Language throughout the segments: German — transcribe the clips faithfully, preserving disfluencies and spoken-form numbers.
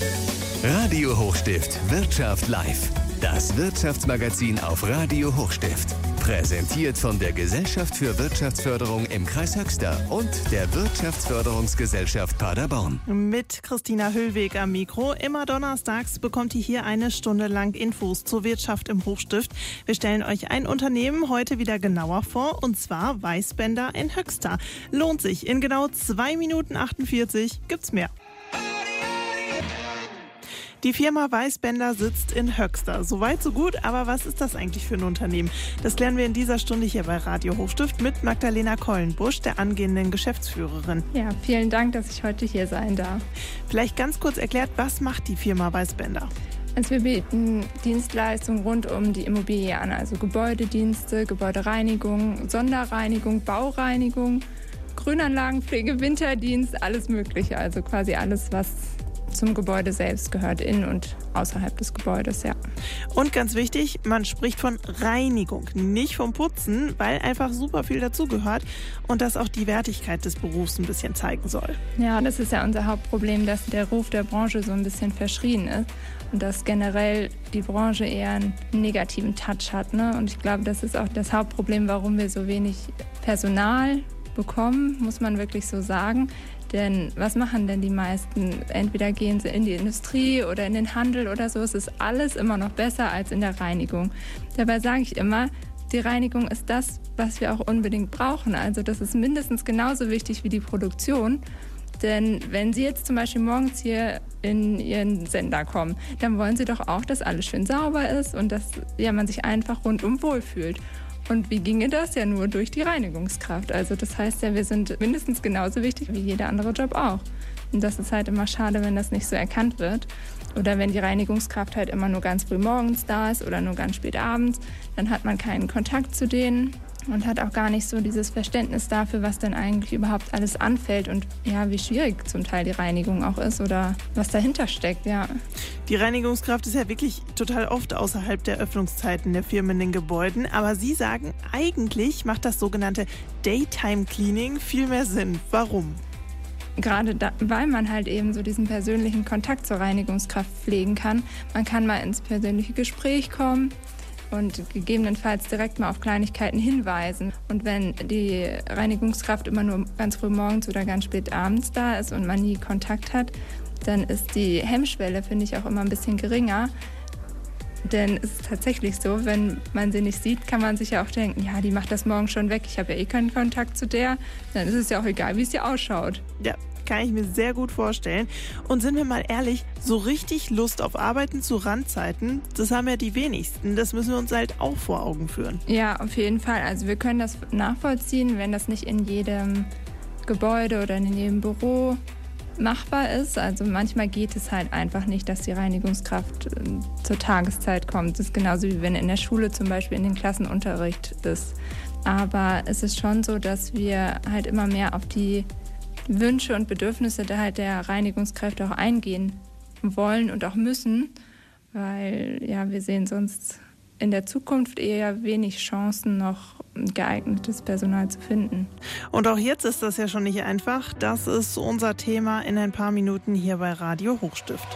Radio Hochstift Wirtschaft live. Das Wirtschaftsmagazin auf Radio Hochstift. Präsentiert von der Gesellschaft für Wirtschaftsförderung im Kreis Höxter und der Wirtschaftsförderungsgesellschaft Paderborn. Mit Christina Höllweg am Mikro. Immer donnerstags bekommt ihr hier eine Stunde lang Infos zur Wirtschaft im Hochstift. Wir stellen euch ein Unternehmen heute wieder genauer vor, und zwar Weißbänder in Höxter. Lohnt sich. In genau zwei Minuten achtundvierzig gibt's mehr. Die Firma Weißbänder sitzt in Höxter. Soweit, so gut, aber was ist das eigentlich für ein Unternehmen? Das klären wir in dieser Stunde hier bei Radio Hochstift mit Magdalena Kollenbusch, der angehenden Geschäftsführerin. Ja, vielen Dank, dass ich heute hier sein darf. Vielleicht ganz kurz erklärt, was macht die Firma Weißbänder? Also wir bieten Dienstleistungen rund um die Immobilie an, also Gebäudedienste, Gebäudereinigung, Sonderreinigung, Baureinigung, Grünanlagenpflege, Winterdienst, alles Mögliche. Also quasi alles, was zum Gebäude selbst gehört, in und außerhalb des Gebäudes, ja. Und ganz wichtig, man spricht von Reinigung, nicht vom Putzen, weil einfach super viel dazugehört und das auch die Wertigkeit des Berufs ein bisschen zeigen soll. Ja, das ist ja unser Hauptproblem, dass der Ruf der Branche so ein bisschen verschrien ist und dass generell die Branche eher einen negativen Touch hat, ne? Und ich glaube, das ist auch das Hauptproblem, warum wir so wenig Personal bekommen, muss man wirklich so sagen. Denn was machen denn die meisten? Entweder gehen sie in die Industrie oder in den Handel oder so. Es ist alles immer noch besser als in der Reinigung. Dabei sage ich immer, die Reinigung ist das, was wir auch unbedingt brauchen. Also das ist mindestens genauso wichtig wie die Produktion. Denn wenn Sie jetzt zum Beispiel morgens hier in Ihren Sender kommen, dann wollen Sie doch auch, dass alles schön sauber ist und dass ja, man sich einfach rundum wohlfühlt. Und wie ginge das? Ja nur durch die Reinigungskraft. Also das heißt ja, wir sind mindestens genauso wichtig wie jeder andere Job auch. Und das ist halt immer schade, wenn das nicht so erkannt wird. Oder wenn die Reinigungskraft halt immer nur ganz früh morgens da ist oder nur ganz spät abends, dann hat man keinen Kontakt zu denen und hat auch gar nicht so dieses Verständnis dafür, was denn eigentlich überhaupt alles anfällt und ja, wie schwierig zum Teil die Reinigung auch ist oder was dahinter steckt, ja. Die Reinigungskraft ist ja wirklich total oft außerhalb der Öffnungszeiten der Firmen in den Gebäuden, aber Sie sagen, eigentlich macht das sogenannte Daytime Cleaning viel mehr Sinn. Warum? Gerade da, weil man halt eben so diesen persönlichen Kontakt zur Reinigungskraft pflegen kann. Man kann mal ins persönliche Gespräch kommen und gegebenenfalls direkt mal auf Kleinigkeiten hinweisen. Und wenn die Reinigungskraft immer nur ganz früh morgens oder ganz spät abends da ist und man nie Kontakt hat, dann ist die Hemmschwelle, finde ich, auch immer ein bisschen geringer. Denn es ist tatsächlich so, wenn man sie nicht sieht, kann man sich ja auch denken, ja, die macht das morgen schon weg, ich habe ja eh keinen Kontakt zu der. Dann ist es ja auch egal, wie es ihr ausschaut. Ja, kann ich mir sehr gut vorstellen. Und sind wir mal ehrlich, so richtig Lust auf Arbeiten zu Randzeiten, das haben ja die wenigsten. Das müssen wir uns halt auch vor Augen führen. Ja, auf jeden Fall. Also wir können das nachvollziehen, wenn das nicht in jedem Gebäude oder in jedem Büro machbar ist. Also manchmal geht es halt einfach nicht, dass die Reinigungskraft äh, zur Tageszeit kommt. Das ist genauso wie wenn in der Schule zum Beispiel in den Klassenunterricht ist. Aber es ist schon so, dass wir halt immer mehr auf die Wünsche und Bedürfnisse der, halt der Reinigungskräfte auch eingehen wollen und auch müssen, weil ja, wir sehen sonst in der Zukunft eher wenig Chancen, noch geeignetes Personal zu finden. Und auch jetzt ist das ja schon nicht einfach. Das ist unser Thema in ein paar Minuten hier bei Radio Hochstift.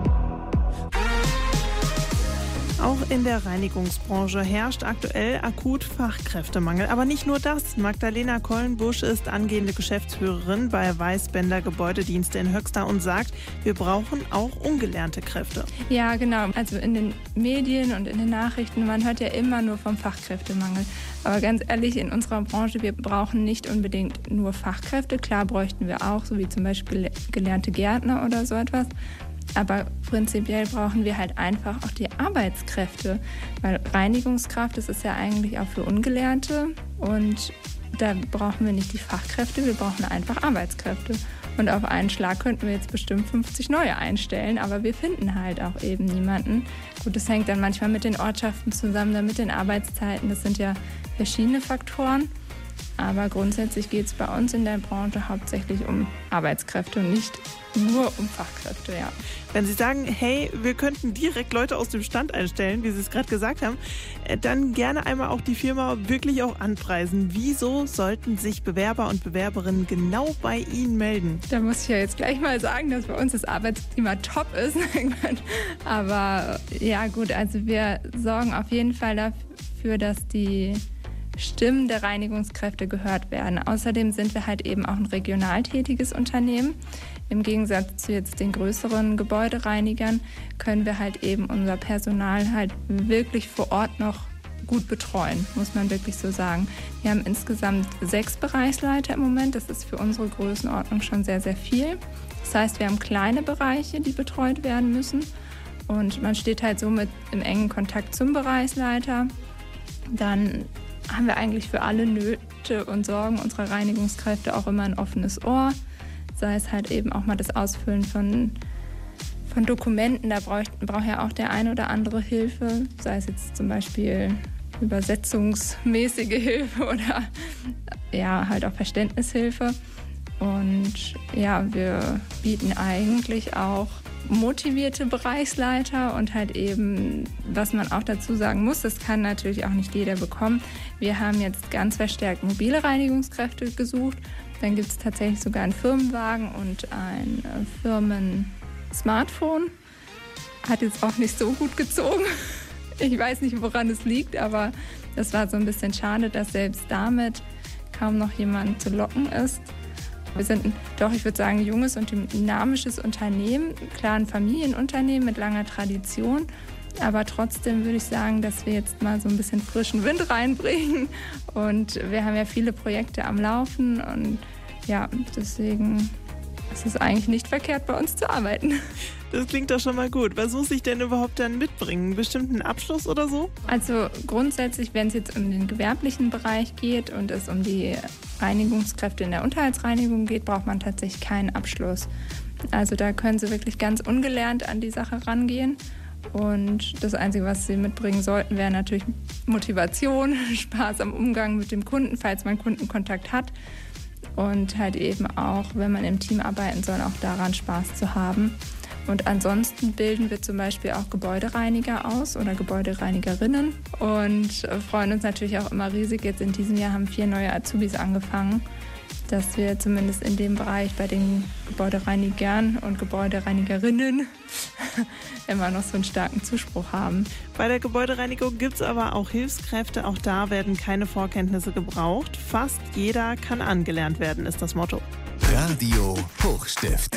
Auch in der Reinigungsbranche herrscht aktuell akut Fachkräftemangel. Aber nicht nur das. Magdalena Kollenbusch ist angehende Geschäftsführerin bei Weißbänder Gebäudedienste in Höxter und sagt, wir brauchen auch ungelernte Kräfte. Ja, genau. Also in den Medien und in den Nachrichten, man hört ja immer nur vom Fachkräftemangel. Aber ganz ehrlich, in unserer Branche, wir brauchen nicht unbedingt nur Fachkräfte. Klar bräuchten wir auch, so wie zum Beispiel gelernte Gärtner oder so etwas. Aber prinzipiell brauchen wir halt einfach auch die Arbeitskräfte, weil Reinigungskraft, das ist ja eigentlich auch für Ungelernte und da brauchen wir nicht die Fachkräfte, wir brauchen einfach Arbeitskräfte. Und auf einen Schlag könnten wir jetzt bestimmt fünfzig neue einstellen, aber wir finden halt auch eben niemanden. Gut, das hängt dann manchmal mit den Ortschaften zusammen, dann mit den Arbeitszeiten, das sind ja verschiedene Faktoren. Aber grundsätzlich geht es bei uns in der Branche hauptsächlich um Arbeitskräfte und nicht nur um Fachkräfte, ja. Wenn Sie sagen, hey, wir könnten direkt Leute aus dem Stand einstellen, wie Sie es gerade gesagt haben, dann gerne einmal auch die Firma wirklich auch anpreisen. Wieso sollten sich Bewerber und Bewerberinnen genau bei Ihnen melden? Da muss ich ja jetzt gleich mal sagen, dass bei uns das Arbeitsklima top ist. Aber ja gut, also wir sorgen auf jeden Fall dafür, dass die Stimmen der Reinigungskräfte gehört werden. Außerdem sind wir halt eben auch ein regional tätiges Unternehmen. Im Gegensatz zu jetzt den größeren Gebäudereinigern können wir halt eben unser Personal halt wirklich vor Ort noch gut betreuen, muss man wirklich so sagen. Wir haben insgesamt sechs Bereichsleiter im Moment. Das ist für unsere Größenordnung schon sehr, sehr viel. Das heißt, wir haben kleine Bereiche, die betreut werden müssen. Und man steht halt somit im engen Kontakt zum Bereichsleiter. Dann haben wir eigentlich für alle Nöte und Sorgen unserer Reinigungskräfte auch immer ein offenes Ohr. Sei es halt eben auch mal das Ausfüllen von, von Dokumenten, da braucht, braucht ja auch der eine oder andere Hilfe, sei es jetzt zum Beispiel übersetzungsmäßige Hilfe oder ja, halt auch Verständnishilfe. Und ja, wir bieten eigentlich auch motivierte Bereichsleiter und halt eben, was man auch dazu sagen muss, das kann natürlich auch nicht jeder bekommen. Wir haben jetzt ganz verstärkt mobile Reinigungskräfte gesucht. Dann gibt es tatsächlich sogar einen Firmenwagen und ein Firmen-Smartphone. Hat jetzt auch nicht so gut gezogen. Ich weiß nicht, woran es liegt, aber das war so ein bisschen schade, dass selbst damit kaum noch jemand zu locken ist. Wir sind doch, ich würde sagen, ein junges und dynamisches Unternehmen, klar ein Familienunternehmen mit langer Tradition. Aber trotzdem würde ich sagen, dass wir jetzt mal so ein bisschen frischen Wind reinbringen. Und wir haben ja viele Projekte am Laufen. Und ja, deswegen ist es eigentlich nicht verkehrt, bei uns zu arbeiten. Das klingt doch schon mal gut. Was muss ich denn überhaupt dann mitbringen? Einen bestimmten Abschluss oder so? Also grundsätzlich, wenn es jetzt um den gewerblichen Bereich geht und es um die Reinigungskräfte in der Unterhaltsreinigung geht, braucht man tatsächlich keinen Abschluss. Also da können Sie wirklich ganz ungelernt an die Sache rangehen. Und das Einzige, was Sie mitbringen sollten, wäre natürlich Motivation, Spaß am Umgang mit dem Kunden, falls man Kundenkontakt hat. Und halt eben auch, wenn man im Team arbeiten soll, auch daran Spaß zu haben. Und ansonsten bilden wir zum Beispiel auch Gebäudereiniger aus oder Gebäudereinigerinnen und freuen uns natürlich auch immer riesig. Jetzt in diesem Jahr haben vier neue Azubis angefangen, dass wir zumindest in dem Bereich bei den Gebäudereinigern und Gebäudereinigerinnen immer noch so einen starken Zuspruch haben. Bei der Gebäudereinigung gibt es aber auch Hilfskräfte. Auch da werden keine Vorkenntnisse gebraucht. Fast jeder kann angelernt werden, ist das Motto. Radio Hochstift.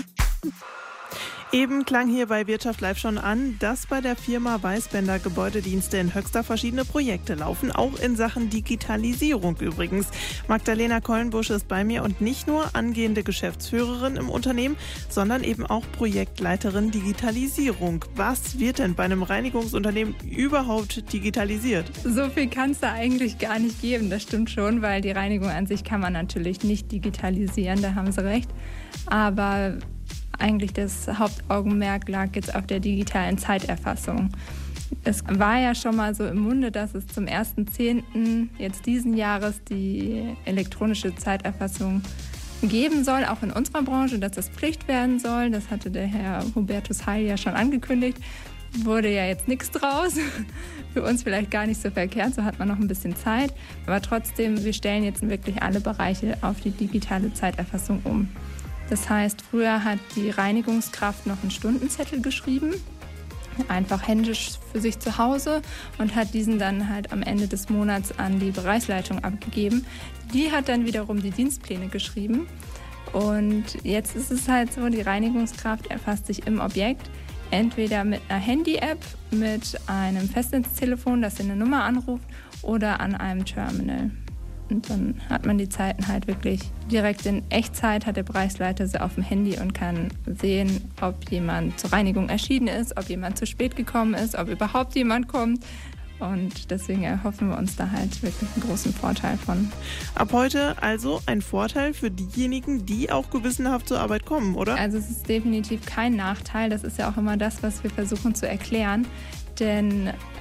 Eben klang hier bei Wirtschaft Live schon an, dass bei der Firma Weißbender Gebäudedienste in Höxter verschiedene Projekte laufen, auch in Sachen Digitalisierung übrigens. Magdalena Kollenbusch ist bei mir und nicht nur angehende Geschäftsführerin im Unternehmen, sondern eben auch Projektleiterin Digitalisierung. Was wird denn bei einem Reinigungsunternehmen überhaupt digitalisiert? So viel kann es da eigentlich gar nicht geben, das stimmt schon, weil die Reinigung an sich kann man natürlich nicht digitalisieren, da haben Sie recht. Aber eigentlich das Hauptaugenmerk lag jetzt auf der digitalen Zeiterfassung. Es war ja schon mal so im Munde, dass es zum ersten zehnten jetzt diesen Jahres die elektronische Zeiterfassung geben soll, auch in unserer Branche, dass das Pflicht werden soll. Das hatte der Herr Hubertus Heil ja schon angekündigt. Wurde ja jetzt nichts draus. Für uns vielleicht gar nicht so verkehrt, so hat man noch ein bisschen Zeit. Aber trotzdem, wir stellen jetzt wirklich alle Bereiche auf die digitale Zeiterfassung um. Das heißt, früher hat die Reinigungskraft noch einen Stundenzettel geschrieben, einfach händisch für sich zu Hause und hat diesen dann halt am Ende des Monats an die Bereichsleitung abgegeben. Die hat dann wiederum die Dienstpläne geschrieben. Und jetzt ist es halt so, die Reinigungskraft erfasst sich im Objekt entweder mit einer Handy-App, mit einem Festnetztelefon, das in eine Nummer anruft, oder an einem Terminal. Und dann hat man die Zeiten halt wirklich direkt in Echtzeit, hat der Bereichsleiter sie auf dem Handy und kann sehen, ob jemand zur Reinigung erschienen ist, ob jemand zu spät gekommen ist, ob überhaupt jemand kommt. Und deswegen erhoffen wir uns da halt wirklich einen großen Vorteil von. Ab heute also ein Vorteil für diejenigen, die auch gewissenhaft zur Arbeit kommen, oder? Also es ist definitiv kein Nachteil. Das ist ja auch immer das, was wir versuchen zu erklären. Denn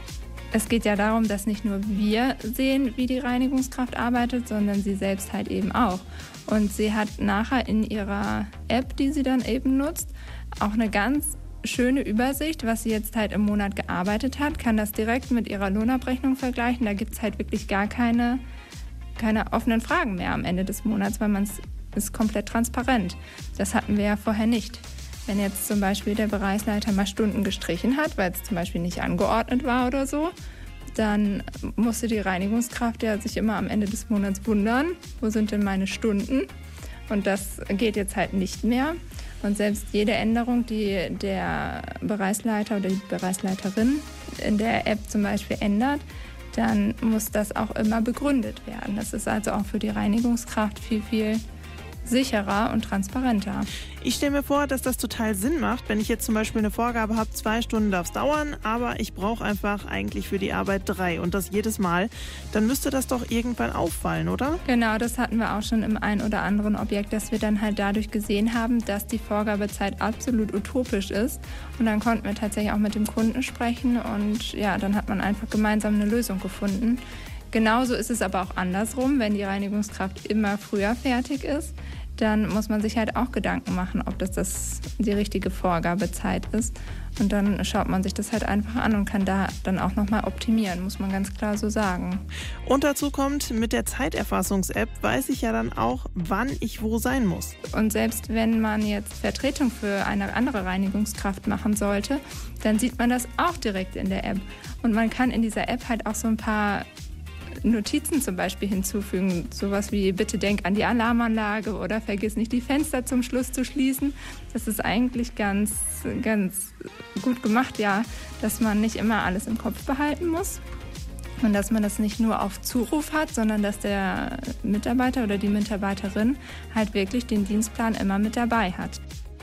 Es geht ja darum, dass nicht nur wir sehen, wie die Reinigungskraft arbeitet, sondern sie selbst halt eben auch. Und sie hat nachher in ihrer App, die sie dann eben nutzt, auch eine ganz schöne Übersicht, was sie jetzt halt im Monat gearbeitet hat, kann das direkt mit ihrer Lohnabrechnung vergleichen. Da gibt es halt wirklich gar keine, keine offenen Fragen mehr am Ende des Monats, weil man es ist komplett transparent. Das hatten wir ja vorher nicht. Wenn jetzt zum Beispiel der Bereichsleiter mal Stunden gestrichen hat, weil es zum Beispiel nicht angeordnet war oder so, dann musste die Reinigungskraft ja sich immer am Ende des Monats wundern, wo sind denn meine Stunden? Und das geht jetzt halt nicht mehr. Und selbst jede Änderung, die der Bereichsleiter oder die Bereichsleiterin in der App zum Beispiel ändert, dann muss das auch immer begründet werden. Das ist also auch für die Reinigungskraft viel, viel sicherer und transparenter. Ich stelle mir vor, dass das total Sinn macht, wenn ich jetzt zum Beispiel eine Vorgabe habe, zwei Stunden darf es dauern, aber ich brauche einfach eigentlich für die Arbeit drei und das jedes Mal, dann müsste das doch irgendwann auffallen, oder? Genau, das hatten wir auch schon im ein oder anderen Objekt, dass wir dann halt dadurch gesehen haben, dass die Vorgabezeit absolut utopisch ist und dann konnten wir tatsächlich auch mit dem Kunden sprechen und ja, dann hat man einfach gemeinsam eine Lösung gefunden. Genauso ist es aber auch andersrum, wenn die Reinigungskraft immer früher fertig ist, dann muss man sich halt auch Gedanken machen, ob das, das die richtige Vorgabezeit ist. Und dann schaut man sich das halt einfach an und kann da dann auch nochmal optimieren, muss man ganz klar so sagen. Und dazu kommt, mit der Zeiterfassungs-App weiß ich ja dann auch, wann ich wo sein muss. Und selbst wenn man jetzt Vertretung für eine andere Reinigungskraft machen sollte, dann sieht man das auch direkt in der App. Und man kann in dieser App halt auch so ein paar Notizen zum Beispiel hinzufügen, sowas wie bitte denk an die Alarmanlage oder vergiss nicht die Fenster zum Schluss zu schließen. Das ist eigentlich ganz, ganz gut gemacht, ja, dass man nicht immer alles im Kopf behalten muss und dass man das nicht nur auf Zuruf hat, sondern dass der Mitarbeiter oder die Mitarbeiterin halt wirklich den Dienstplan immer mit dabei hat.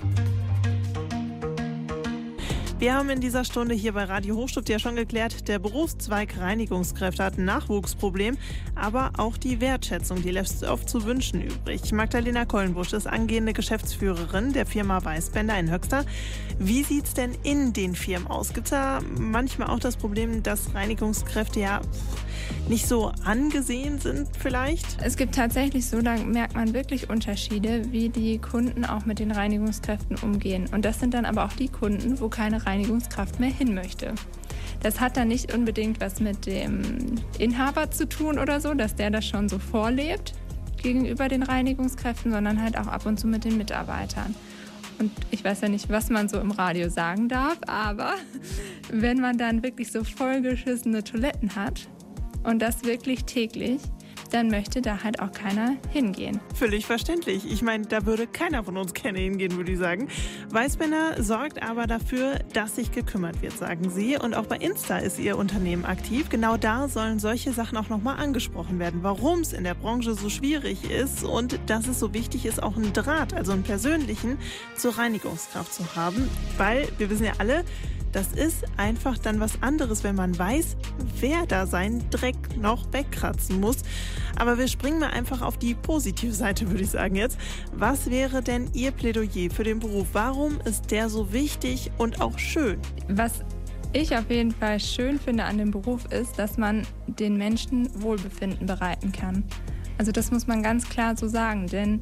Wir haben in dieser Stunde hier bei Radio Hochstift ja schon geklärt, der Berufszweig Reinigungskräfte hat ein Nachwuchsproblem, aber auch die Wertschätzung, die lässt oft zu wünschen übrig. Magdalena Kollenbusch ist angehende Geschäftsführerin der Firma Weißbender in Höxter. Wie sieht es denn in den Firmen aus? Gibt es da manchmal auch das Problem, dass Reinigungskräfte ja nicht so angesehen sind vielleicht? Es gibt tatsächlich so, da merkt man wirklich Unterschiede, wie die Kunden auch mit den Reinigungskräften umgehen. Und das sind dann aber auch die Kunden, wo keine Reinigungskraft mehr hin möchte. Das hat dann nicht unbedingt was mit dem Inhaber zu tun oder so, dass der das schon so vorlebt gegenüber den Reinigungskräften, sondern halt auch ab und zu mit den Mitarbeitern. Und ich weiß ja nicht, was man so im Radio sagen darf, aber wenn man dann wirklich so vollgeschissene Toiletten hat und das wirklich täglich, dann möchte da halt auch keiner hingehen. Völlig verständlich. Ich meine, da würde keiner von uns gerne hingehen, würde ich sagen. Weißbender sorgt aber dafür, dass sich gekümmert wird, sagen Sie. Und auch bei Insta ist Ihr Unternehmen aktiv. Genau da sollen solche Sachen auch nochmal angesprochen werden. Warum es in der Branche so schwierig ist und dass es so wichtig ist, auch einen Draht, also einen persönlichen, zur Reinigungskraft zu haben. Weil, wir wissen ja alle, das ist einfach dann was anderes, wenn man weiß, wer da seinen Dreck noch wegkratzen muss. Aber wir springen mal einfach auf die positive Seite, würde ich sagen jetzt. Was wäre denn Ihr Plädoyer für den Beruf? Warum ist der so wichtig und auch schön? Was ich auf jeden Fall schön finde an dem Beruf ist, dass man den Menschen Wohlbefinden bereiten kann. Also das muss man ganz klar so sagen, denn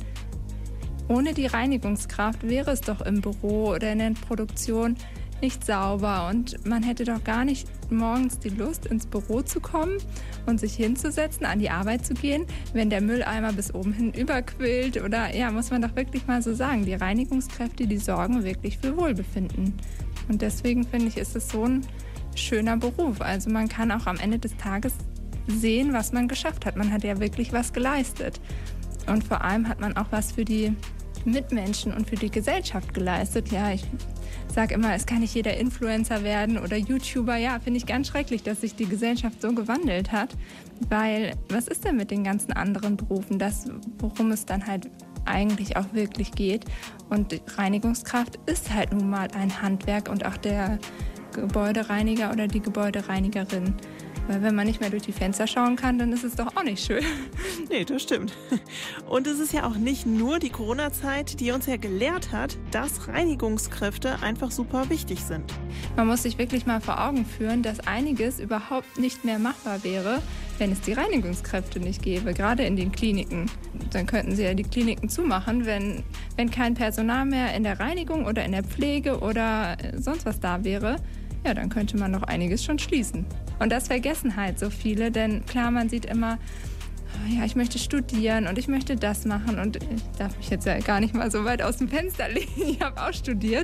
ohne die Reinigungskraft wäre es doch im Büro oder in der Produktion nicht sauber und man hätte doch gar nicht morgens die Lust, ins Büro zu kommen und sich hinzusetzen, an die Arbeit zu gehen, wenn der Mülleimer bis oben hin überquillt oder, ja, muss man doch wirklich mal so sagen, die Reinigungskräfte, die sorgen wirklich für Wohlbefinden. Und deswegen finde ich, ist es so ein schöner Beruf. Also man kann auch am Ende des Tages sehen, was man geschafft hat. Man hat ja wirklich was geleistet. Und vor allem hat man auch was für die Mitmenschen und für die Gesellschaft geleistet. Ja, ich sage immer, es kann nicht jeder Influencer werden oder YouTuber. Ja, finde ich ganz schrecklich, dass sich die Gesellschaft so gewandelt hat. Weil, was ist denn mit den ganzen anderen Berufen? Das, worum es dann halt eigentlich auch wirklich geht. Und die Reinigungskraft ist halt nun mal ein Handwerk und auch der Gebäudereiniger oder die Gebäudereinigerin. Weil wenn man nicht mehr durch die Fenster schauen kann, dann ist es doch auch nicht schön. Nee, das stimmt. Und es ist ja auch nicht nur die Corona-Zeit, die uns ja gelehrt hat, dass Reinigungskräfte einfach super wichtig sind. Man muss sich wirklich mal vor Augen führen, dass einiges überhaupt nicht mehr machbar wäre, wenn es die Reinigungskräfte nicht gäbe, gerade in den Kliniken. Dann könnten sie ja die Kliniken zumachen, wenn, wenn kein Personal mehr in der Reinigung oder in der Pflege oder sonst was da wäre. Ja, dann könnte man noch einiges schon schließen. Und das vergessen halt so viele, denn klar, man sieht immer, ja, ich möchte studieren und ich möchte das machen und ich darf mich jetzt ja gar nicht mal so weit aus dem Fenster legen. Ich habe auch studiert,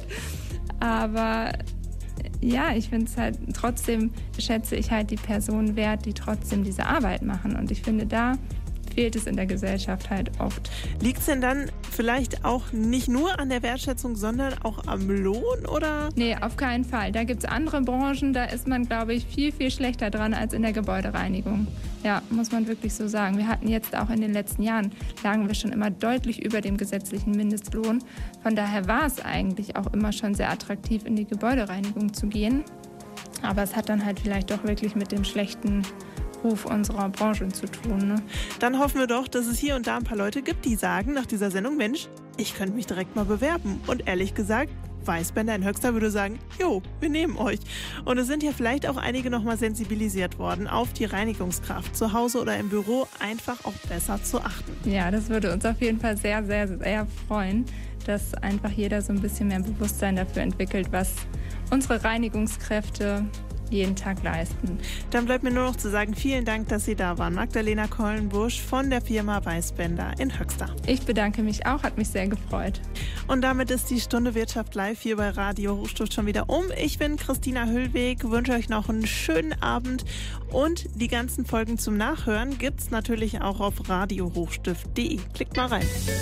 aber ja, ich finde es halt, trotzdem schätze ich halt die Personen wert, die trotzdem diese Arbeit machen. Und ich finde, da fehlt es in der Gesellschaft halt oft. Liegt es denn dann vielleicht auch nicht nur an der Wertschätzung, sondern auch am Lohn, oder? Nee, auf keinen Fall. Da gibt es andere Branchen, da ist man, glaube ich, viel, viel schlechter dran als in der Gebäudereinigung. Ja, muss man wirklich so sagen. Wir hatten jetzt auch in den letzten Jahren, lagen wir schon immer deutlich über dem gesetzlichen Mindestlohn. Von daher war es eigentlich auch immer schon sehr attraktiv, in die Gebäudereinigung zu gehen. Aber es hat dann halt vielleicht doch wirklich mit dem schlechten Ruf unserer Branche zu tun. Ne? Dann hoffen wir doch, dass es hier und da ein paar Leute gibt, die sagen nach dieser Sendung, Mensch, ich könnte mich direkt mal bewerben. Und ehrlich gesagt, Weißbänder in Höxter würde sagen, jo, wir nehmen euch. Und es sind ja vielleicht auch einige nochmal sensibilisiert worden, auf die Reinigungskraft zu Hause oder im Büro einfach auch besser zu achten. Ja, das würde uns auf jeden Fall sehr, sehr, sehr freuen, dass einfach jeder so ein bisschen mehr Bewusstsein dafür entwickelt, was unsere Reinigungskräfte jeden Tag leisten. Dann bleibt mir nur noch zu sagen, vielen Dank, dass Sie da waren. Magdalena Kollenbusch von der Firma Weißbänder in Höxter. Ich bedanke mich auch, hat mich sehr gefreut. Und damit ist die Stunde Wirtschaft live hier bei Radio Hochstift schon wieder um. Ich bin Christina Hüllweg, wünsche euch noch einen schönen Abend und die ganzen Folgen zum Nachhören gibt's natürlich auch auf radio hochstift punkt de. Klickt mal rein.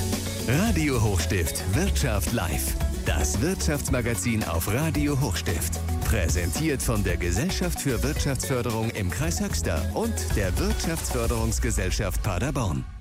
Radio Hochstift Wirtschaft live. Das Wirtschaftsmagazin auf Radio Hochstift. Präsentiert von der Gesellschaft für Wirtschaftsförderung im Kreis Höxter und der Wirtschaftsförderungsgesellschaft Paderborn.